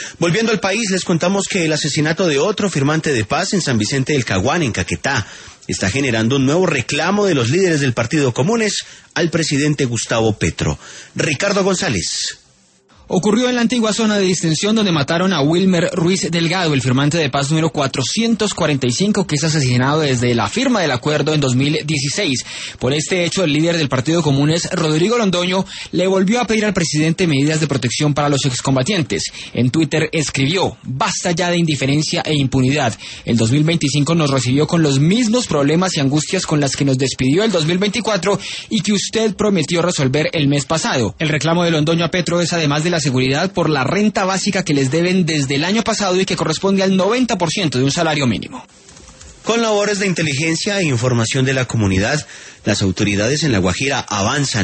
Volviendo al país, les contamos que el asesinato de otro firmante de paz en San Vicente del Caguán, en Caquetá, está generando un nuevo reclamo de los líderes del Partido Comunes al presidente Gustavo Petro. Ricardo González. Ocurrió en la antigua zona de distensión donde mataron a Wilmer Ruiz Delgado, el firmante de paz número 445, que es asesinado desde la firma del acuerdo en 2016. Por este hecho, el líder del Partido Comunes, Rodrigo Londoño, le volvió a pedir al presidente medidas de protección para los excombatientes. En Twitter escribió: basta ya de indiferencia e impunidad. El 2025 nos recibió con los mismos problemas y angustias con las que nos despidió el 2024 y que usted prometió resolver el mes pasado. El reclamo de Londoño a Petro es, además de la seguridad, por la renta básica que les deben desde el año pasado y que corresponde al 90% de un salario mínimo. Con labores de inteligencia e información de la comunidad, las autoridades en La Guajira avanzan